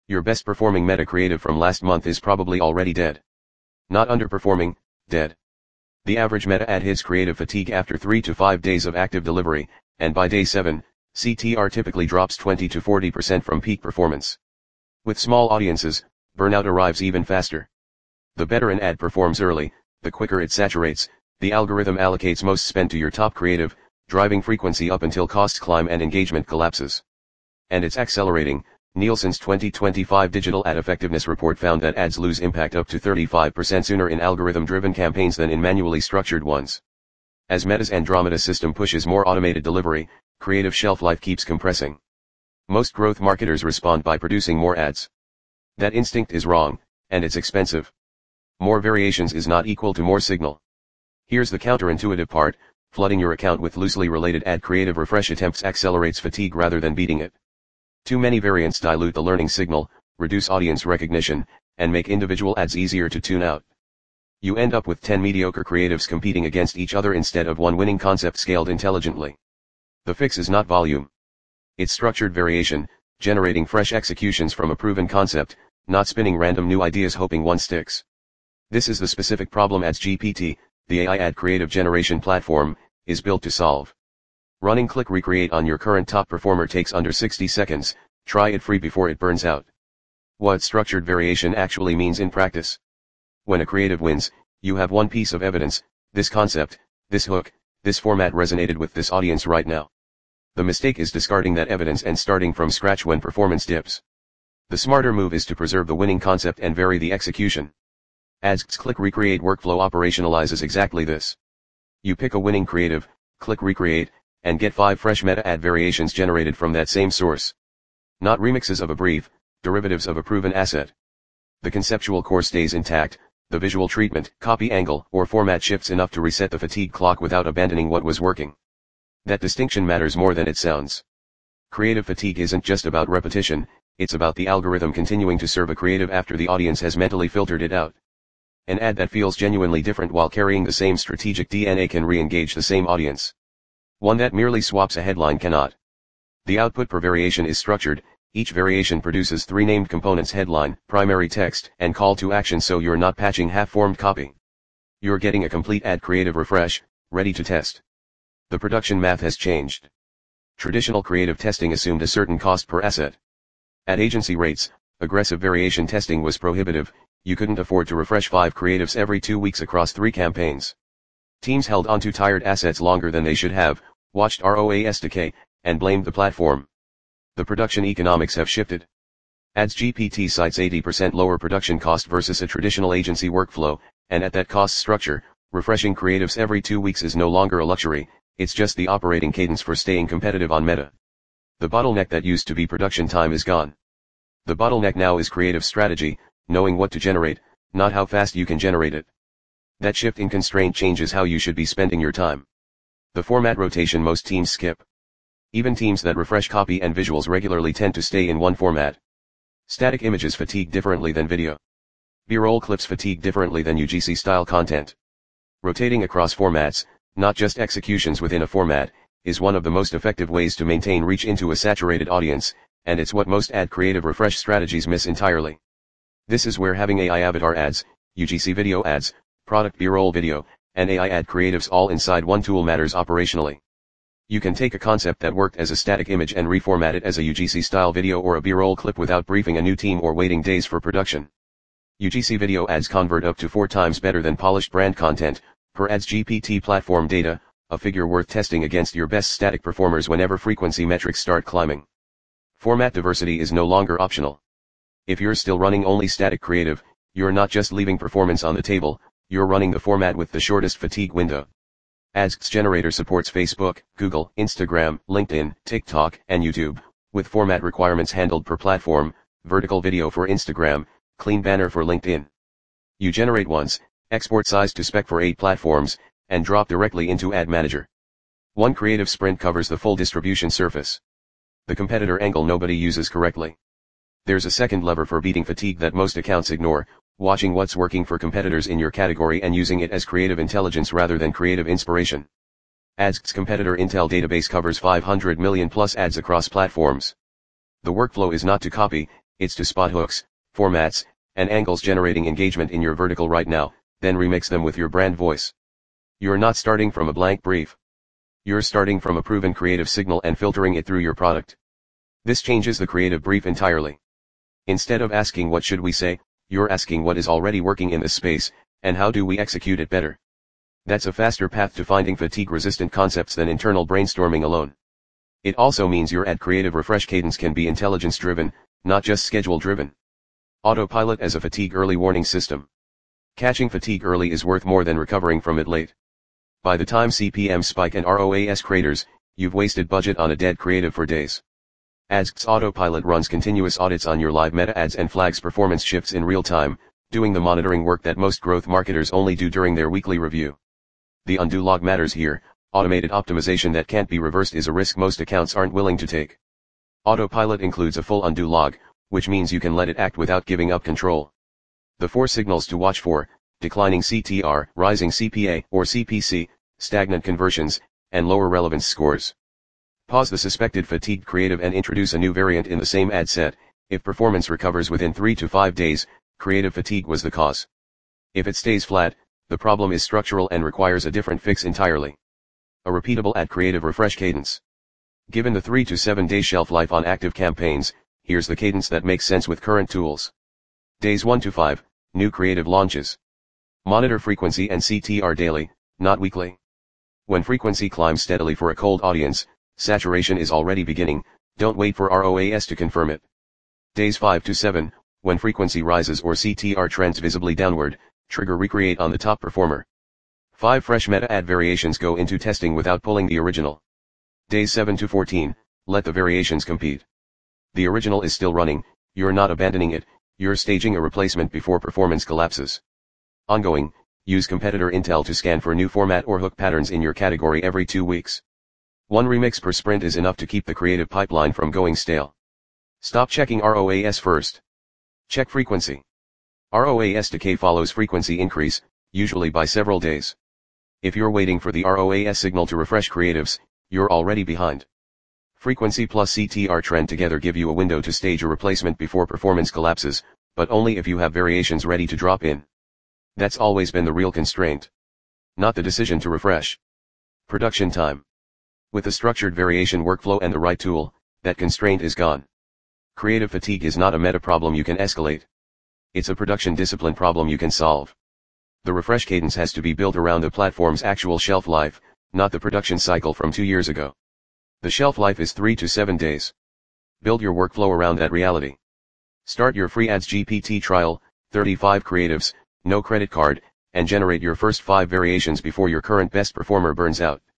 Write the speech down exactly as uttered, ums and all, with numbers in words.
Your best performing meta creative from last month is probably already dead. Not underperforming, dead. The average meta ad hits creative fatigue after three to five days of active delivery, and by day seven, C T R typically drops twenty to forty percent from peak performance. With small audiences, burnout arrives even faster. The better an ad performs early, the quicker it saturates. The algorithm allocates most spend to your top creative, driving frequency up until costs climb and engagement collapses. And it's accelerating. Nielsen's twenty twenty-five Digital Ad Effectiveness Report found that ads lose impact up to thirty-five percent sooner in algorithm-driven campaigns than in manually structured ones. As Meta's Andromeda system pushes more automated delivery, creative shelf life keeps compressing. Most growth marketers respond by producing more ads. That instinct is wrong, and it's expensive. More variations is not equal to more signal. Here's the counterintuitive part: flooding your account with loosely related ad creative refresh attempts accelerates fatigue rather than beating it. Too many variants dilute the learning signal, reduce audience recognition, and make individual ads easier to tune out. You end up with ten mediocre creatives competing against each other instead of one winning concept scaled intelligently. The fix is not volume. It's structured variation, generating fresh executions from a proven concept, not spinning random new ideas hoping one sticks. This is the specific problem AdsGPT, the A I ad creative generation platform, is built to solve. Running Click Recreate on your current top performer takes under sixty seconds, try it free before it burns out. What structured variation actually means in practice. When a creative wins, you have one piece of evidence: this concept, this hook, this format resonated with this audience right now. The mistake is discarding that evidence and starting from scratch when performance dips. The smarter move is to preserve the winning concept and vary the execution. Ads Click Recreate workflow operationalizes exactly this. You pick a winning creative, click Recreate, and get five fresh meta ad variations generated from that same source. Not remixes of a brief, derivatives of a proven asset. The conceptual core stays intact, the visual treatment, copy angle, or format shifts enough to reset the fatigue clock without abandoning what was working. That distinction matters more than it sounds. Creative fatigue isn't just about repetition, it's about the algorithm continuing to serve a creative after the audience has mentally filtered it out. An ad that feels genuinely different while carrying the same strategic D N A can re-engage the same audience. One that merely swaps a headline cannot. The output per variation is structured. Each variation produces three named components: headline, primary text, and call to action, so you're not patching half-formed copy. You're getting a complete ad creative refresh, ready to test. The production math has changed. Traditional creative testing assumed a certain cost per asset. At agency rates, aggressive variation testing was prohibitive. You couldn't afford to refresh five creatives every two weeks across three campaigns. Teams held onto tired assets longer than they should have, watched R O A S decay, and blamed the platform. The production economics have shifted. AdsGPT cites eighty percent lower production cost versus a traditional agency workflow, and at that cost structure, refreshing creatives every two weeks is no longer a luxury, it's just the operating cadence for staying competitive on Meta. The bottleneck that used to be production time is gone. The bottleneck now is creative strategy, knowing what to generate, not how fast you can generate it. That shift in constraint changes how you should be spending your time. The format rotation most teams skip. Even teams that refresh copy and visuals regularly tend to stay in one format. Static images fatigue differently than video. B-roll clips fatigue differently than U G C-style content. Rotating across formats, not just executions within a format, is one of the most effective ways to maintain reach into a saturated audience, and it's what most ad creative refresh strategies miss entirely. This is where having A I avatar ads, U G C video ads, product B-roll video, and A I ad creatives all inside one tool matters operationally. You can take a concept that worked as a static image and reformat it as a U G C-style video or a B-roll clip without briefing a new team or waiting days for production. U G C video ads convert up to four times better than polished brand content, per AdsGPT platform data, a figure worth testing against your best static performers whenever frequency metrics start climbing. Format diversity is no longer optional. If you're still running only static creative, you're not just leaving performance on the table, you're running the format with the shortest fatigue window. Ads Generator supports Facebook, Google, Instagram, LinkedIn, TikTok, and YouTube, with format requirements handled per platform: vertical video for Instagram, clean banner for LinkedIn. You generate once, export size to spec for eight platforms, and drop directly into Ad Manager. One creative sprint covers the full distribution surface. The competitor angle nobody uses correctly. There's a second lever for beating fatigue that most accounts ignore: watching what's working for competitors in your category and using it as creative intelligence rather than creative inspiration. Ads competitor intel database covers five hundred million plus ads across platforms. The workflow is not to copy, It's to spot hooks, formats, and angles generating engagement in your vertical right now, then remix them with your brand voice. You're not starting from a blank brief. You're starting from a proven creative signal and filtering it through your product. This changes the creative brief entirely. Instead of asking what should we say, you're asking what is already working in this space, and how do we execute it better. That's a faster path to finding fatigue-resistant concepts than internal brainstorming alone. It also means your ad creative refresh cadence can be intelligence-driven, not just schedule-driven. Autopilot as a fatigue early warning system. Catching fatigue early is worth more than recovering from it late. By the time C P M spike and R O A S craters, you've wasted budget on a dead creative for days. Ads Autopilot runs continuous audits on your live meta ads and flags performance shifts in real time, doing the monitoring work that most growth marketers only do during their weekly review. The undo log matters here. Automated optimization that can't be reversed is a risk most accounts aren't willing to take. Autopilot includes a full undo log, which means you can let it act without giving up control. The four signals to watch for: declining C T R, rising C P A or C P C, stagnant conversions, and lower relevance scores. Pause the suspected fatigued creative and introduce a new variant in the same ad set. If performance recovers within three to five days, creative fatigue was the cause. If it stays flat, the problem is structural and requires a different fix entirely. A repeatable ad creative refresh cadence. Given the three to seven day shelf life on active campaigns, here's the cadence that makes sense with current tools. Days one to five, new creative launches. Monitor frequency and C T R daily, not weekly. When frequency climbs steadily for a cold audience, saturation is already beginning, don't wait for R O A S to confirm it. Days five to seven, when frequency rises or C T R trends visibly downward, trigger recreate on the top performer. five fresh meta ad variations go into testing without pulling the original. Days seven to fourteen, let the variations compete. The original is still running, you're not abandoning it, you're staging a replacement before performance collapses. Ongoing, use competitor intel to scan for new format or hook patterns in your category every two weeks. One remix per sprint is enough to keep the creative pipeline from going stale. Stop checking R O A S first. Check frequency. R O A S decay follows frequency increase, usually by several days. If you're waiting for the R O A S signal to refresh creatives, you're already behind. Frequency plus C T R trend together give you a window to stage a replacement before performance collapses, but only if you have variations ready to drop in. That's always been the real constraint. Not the decision to refresh. Production time. With a structured variation workflow and the right tool, that constraint is gone. Creative fatigue is not a meta problem you can escalate. It's a production discipline problem you can solve. The refresh cadence has to be built around the platform's actual shelf life, not the production cycle from two years ago. The shelf life is three to seven days. Build your workflow around that reality. Start your free Ads G P T trial, thirty-five creatives, no credit card, and generate your first five variations before your current best performer burns out.